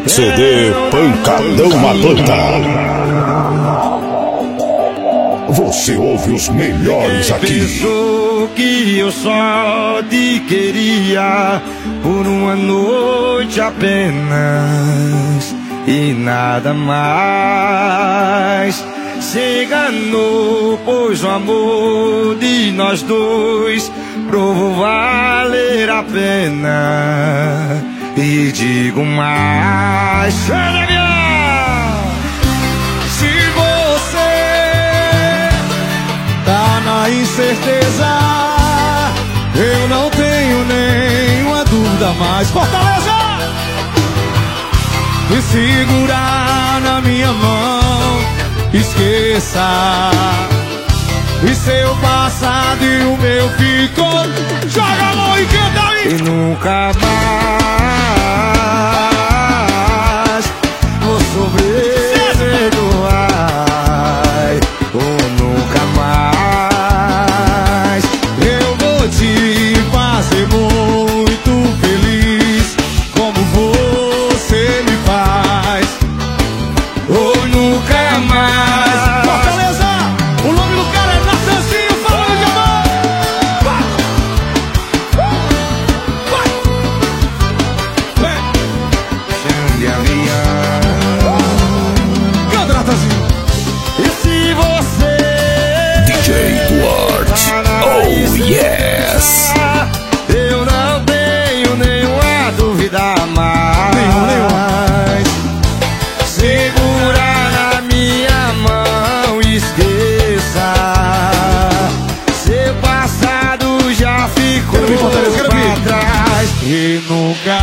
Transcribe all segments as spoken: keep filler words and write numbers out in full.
C D Pancadão na Planta. Você ouve os melhores aqui. Pensou que eu só te queria por uma noite apenas e nada mais. Se enganou, pois o amor de nós dois provou valer a pena. E digo mais, se você tá na incerteza, eu não tenho nenhuma dúvida mais. Fortaleza! E segurar na minha mão, esqueça. E seu passado e o meu ficou. Joga a mão e canta aí! E nunca mais vou sofrer, ai, ou nunca mais eu vou te fazer muito feliz como você me faz. Ou nunca mais. Fortaleza! O nome do cara é Natanzinho, falando de amor! Vai! Vai! Vai! Chão de avião. Canta, Natanzinho! E se você D J Duarte, oh yes! eu não tenho nenhuma dúvida mais. Nenhum, nenhum. Segurar na minha mão, esqueça. Seu passado já ficou pra trás. E nunca.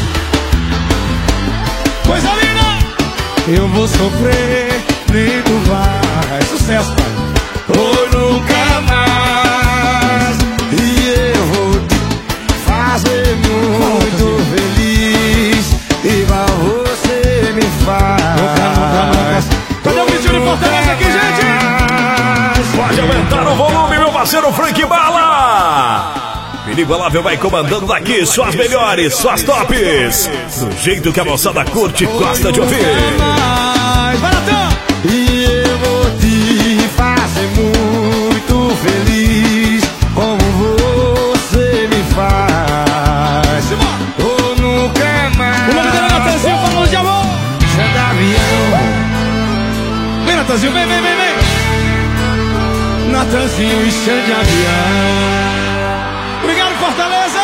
Coisa linda! Eu vou sofrer, nem tu vai. Sucesso, pai! Ou nunca mais. E eu vou te fazer muito feliz, igual você me faz. Cadê o vídeo de Fortaleza aqui, gente? Pode aumentar o volume, meu parceiro Frank Bala. Inigualável vai comandando daqui, só as melhores, só as tops. Do jeito que a moçada curte e gosta de ouvir. Mais, Baratão! E eu vou te fazer muito feliz, como você me faz. Ou nunca mais. O nome dele é Natanzinho, falando de amor. Chão de avião. Vem, Natanzinho, vem, vem, vem, vem. Natanzinho e chão de avião. Obrigado, Fortaleza!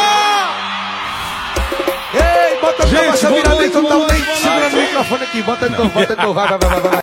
Ei, bota a Gente, nossa boa virada aí noite, boa totalmente. noite, boa Segura noite. no microfone aqui, bota de novo, bota de novo, vai, vai, vai, vai, vai.